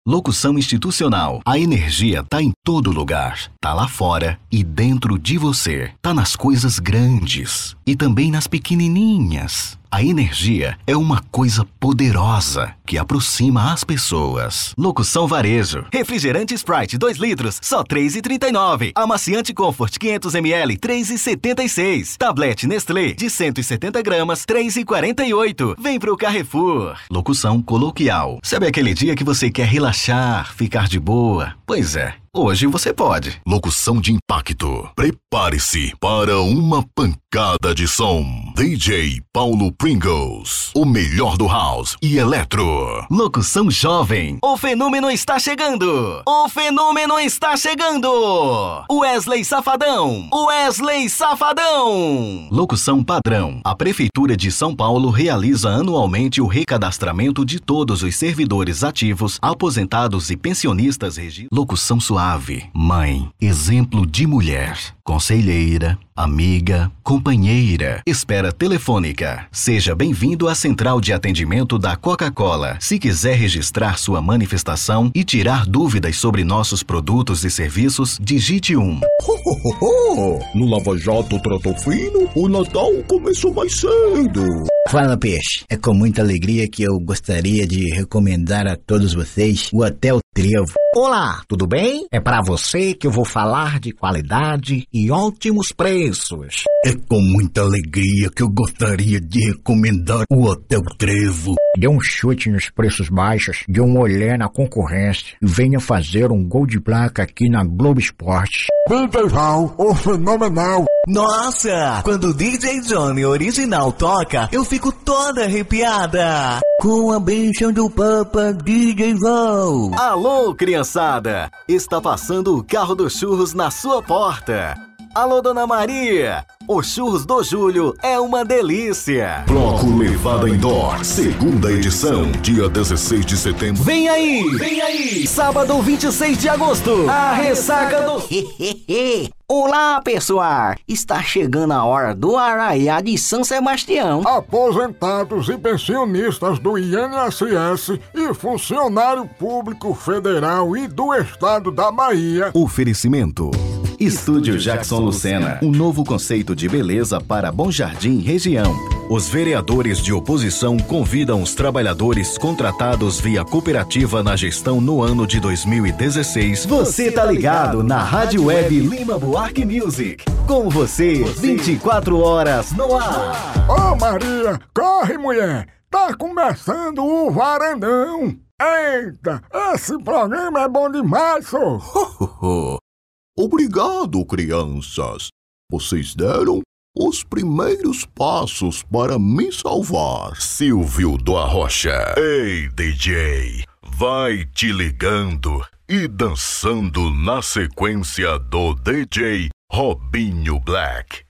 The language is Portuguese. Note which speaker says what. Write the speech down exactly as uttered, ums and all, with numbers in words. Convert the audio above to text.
Speaker 1: Locução institucional. A energia tá em todo lugar. Tá lá fora e dentro de você. Tá nas coisas grandes e também nas pequenininhas. A energia é uma coisa poderosa que aproxima as pessoas. Locução varejo. Refrigerante Sprite dois litros, só três reais e trinta e nove centavos. Amaciante Comfort quinhentos mililitros, três reais e setenta e seis centavos. Tablete Nestlé de cento e setenta gramas, três reais e quarenta e oito centavos. Vem pro Carrefour. Locução coloquial. Sabe aquele dia que você quer relaxar, ficar de boa? Pois é. Hoje você pode.
Speaker 2: Locução de impacto. Prepare-se para uma pancada de som. D J Paulo Pringles. O melhor do house e eletro.
Speaker 1: Locução jovem. O fenômeno está chegando. O fenômeno está chegando. Wesley Safadão. Wesley Safadão. Locução padrão. A Prefeitura de São Paulo realiza anualmente o recadastramento de todos os servidores ativos, aposentados e pensionistas regidos. Locução suave. Mãe, exemplo de mulher, conselheira, amiga, companheira. Espera telefônica. Seja bem-vindo à Central de Atendimento da Coca-Cola. Se quiser registrar sua manifestação e tirar dúvidas sobre nossos produtos e serviços, digite um.
Speaker 3: No Lava Jato Tratou Fino, o Natal começou mais cedo.
Speaker 4: Fala, peixe. É com muita alegria que eu gostaria de recomendar a todos vocês o Hotel Trevo.
Speaker 5: Olá, tudo bem? É para você que eu vou falar de qualidade e ótimos preços.
Speaker 3: É com muita alegria que eu gostaria de recomendar o Hotel Trevo.
Speaker 5: Dê um chute nos preços baixos, dê um olhar na concorrência e venha fazer um gol de placa aqui na Globo Esporte.
Speaker 6: D J Val, o fenomenal.
Speaker 7: Nossa, quando o D J Johnny original toca, eu fico toda arrepiada.
Speaker 4: Com a bênção do Papa D J Val.
Speaker 1: Alô, criançada! Está passando o carro dos churros na sua porta. Alô, Dona Maria! O Churros do Júlio é uma delícia!
Speaker 2: Bloco Levada Indoor, segunda edição, dia dezesseis de setembro.
Speaker 1: Vem aí! Vem aí! Sábado vinte e seis de agosto, a ressaca do...
Speaker 8: Olá, pessoal! Está chegando a hora do Arraiá de São Sebastião.
Speaker 6: Aposentados e pensionistas do I N S S e funcionário público federal e do estado da Bahia.
Speaker 1: Oferecimento. Estúdio Jackson Lucena, um novo conceito de beleza para Bom Jardim região. Os vereadores de oposição convidam os trabalhadores contratados via cooperativa na gestão no ano de dois mil e dezesseis. Você tá ligado na Rádio Web Lima Buarque Music. Com você, vinte e quatro horas no ar.
Speaker 6: Ô oh, Maria, corre mulher, tá começando o Varandão. Eita, esse programa é bom demais, só.
Speaker 3: Obrigado, crianças. Vocês deram os primeiros passos para me salvar.
Speaker 2: Silvio do Arrocha. Ei, D J, vai te ligando e dançando na sequência do D J Robinho Black.